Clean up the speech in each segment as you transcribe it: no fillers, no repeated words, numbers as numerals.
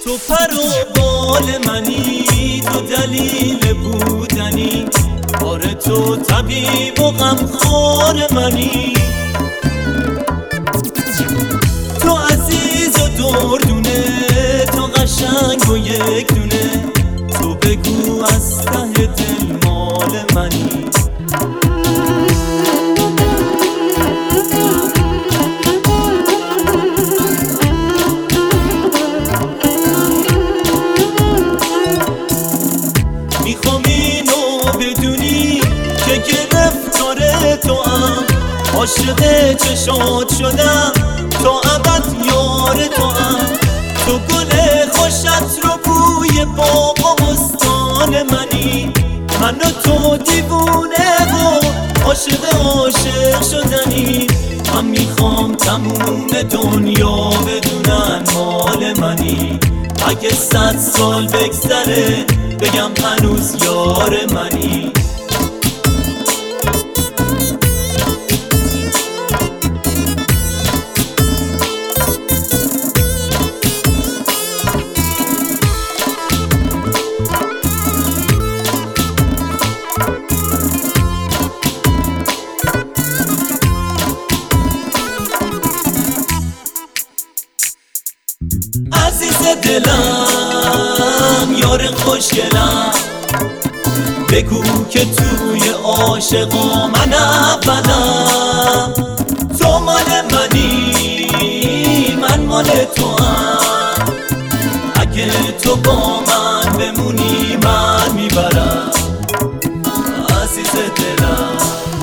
تو پر و بال منی، تو دلیل بودنی، آره تو طبیب و غمخوار منی. تو عزیز و دردونه، تو قشنگ و یک دونه، تو بگو از ته دل مال منی. میخوام اینو بدونی که گرفتار تو هم، عاشق چشات شدم تا ابد یار تو هم. تو گل خوشت رو بوی باغ و بستان منی، من و تو دیوونه و عاشق شدنی. من میخوام تموم دنیا بدونن مال منی، اگه 100 سال بگذره بگم هنوز یار منی. عزیز دلم، یار خوشگلم، بگو که توی عاشقا من اولم. تو مال منی، من مال تو هم، اگه تو با من بمونی من میبرم. عزیز دلم،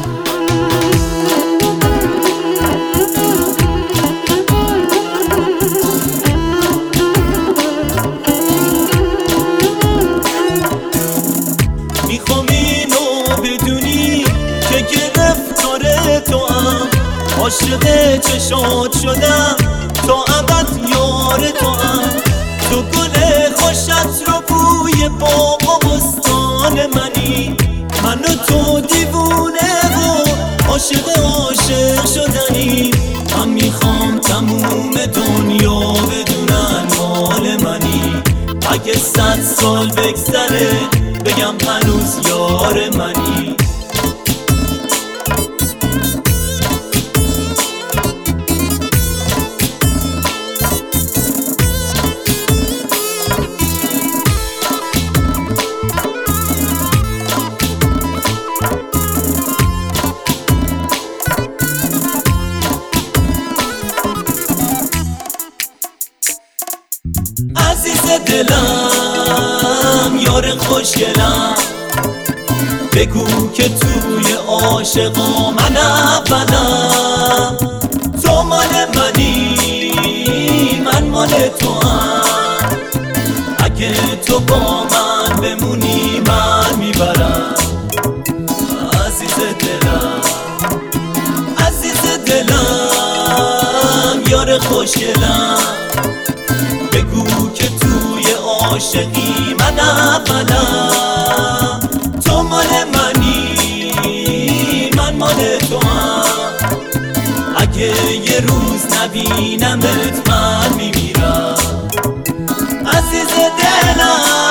میخوام اینو بدونی که گرفتار تو هم، عاشق چشات شدم تا ابد یار تو هم. تو گل خوشت رو بوی باغ و بستان منی، من و تو دیوونه و عاشق شدنی. من میخوام تموم دنیا بدونن مال منی، اگه 100 سال بگذره بگم هنوز یار منی. عزیز دلم، یار خوشگلم، بگو که توی عاشقا من اولم. تو مال منی، من مال تو هم، اگه تو با من بمونی من میبرم. عزیز دلم، عزیز دلم، یار خوشگلم، بگو که توی عاشقی من اولم. تو مال منی، من مال تو هم، اگه یه روز نبینمت من میمیرم. عزیز دلم.